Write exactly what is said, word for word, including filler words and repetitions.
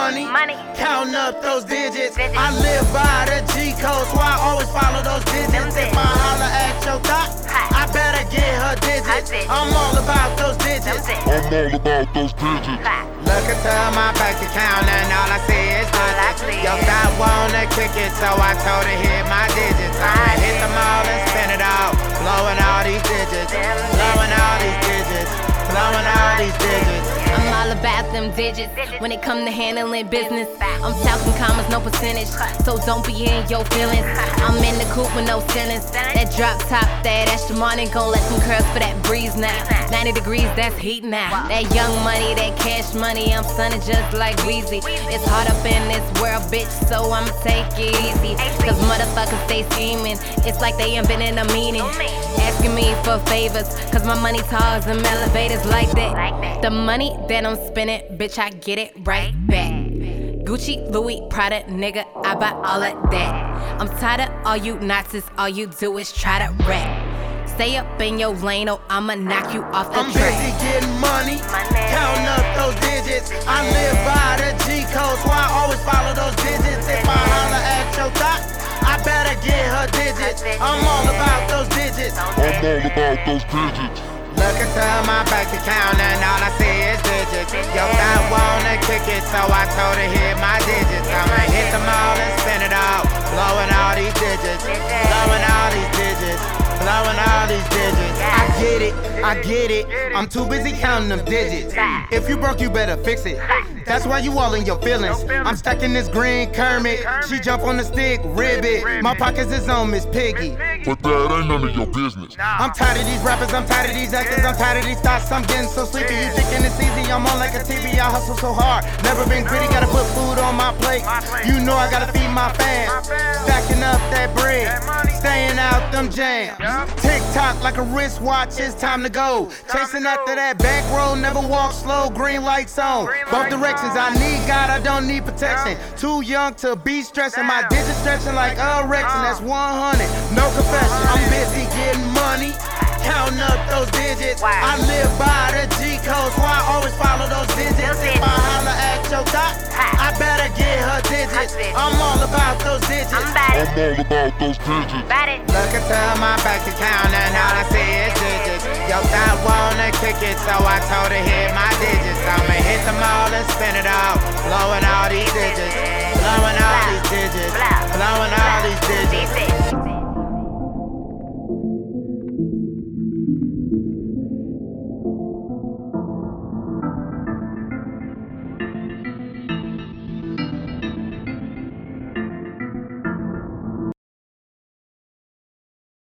money, money. Counting up those digits. digits. I live by the G code, so I always follow those digits. If I holler at your thought, I better get her digits. I'm all about those digits. I'm all about those digits. Look into my bank account and all I see is digits. Yo, thought wanna kick it, so I told her hit my digits. I'ma hit them all and spin it all, blowing all these digits, blowing all these digits, blowing all these digits. I'm all about them digits when it come to handling business. I'm talking commas, no percentage, so don't be in your feelings. I'm in the coupe with no ceilings. That drop top, that extra money, gon' let them curls for that breeze now. ninety degrees, that's heat now. That young money, that cash money, I'm sunning just like Weezy. It's hard up in this world, bitch, so I'ma take it easy. Cause motherfuckers stay scheming, it's like they invented a meaning. Asking me for favors, cause my money tall as them elevators like that. The money that I'm spending, bitch, I get it right back. Gucci, Louis, Prada, nigga, I buy all of that. I'm tired of all you Nazis, all you do is try to rap. Stay up in your lane, or I'ma knock you off the I'm track. busy getting money, counting up those digits. I live by the G code, so I always follow those digits. If I holler at your thought, I better get her digits. I'm all about those digits. I'm all about those digits. Look into my bank account and all I see is digits. Yo, I wanna kick it, so I told her hit my digits. I'ma hit them all and spin it all, blowing all these digits, blowing all these digits, blowing all these digits. I get it, I get it. I'm too busy counting them digits. If you broke, you better fix it. That's why you all in your feelings. I'm stacking this green Kermit. She jump on the stick, ribbit. My pockets is on Miss Piggy. But that ain't none of your business. I'm tired of these rappers, I'm tired of these actors, I'm tired of these thoughts, I'm getting so sleepy. You thinking it's easy, I'm on like a T V, I hustle so hard. Never been gritty, gotta put food on my plate. You know I gotta feed my fans. Stacking up that bread, staying out them jams. Tick tock like a wristwatch, it's time to go. Chasing after that bankroll, never walk slow, green lights on. Both directions, I need God, I don't need protection. Too young to be stressing, my digits stretching like erection, that's one hundred, no confession. I'm busy getting money, counting up those digits. I live by the G code, so I always follow those digits. If I holler at your thought, I better get her digits. I'm all about those digits. I'm all about those digits. Look into my bank account and all I see is digits. Yo, I wanna kick it, so I told her hit my digits. I'ma hit them all and spin it all, blowing all these digits, blowing all these digits, blowing all these digits.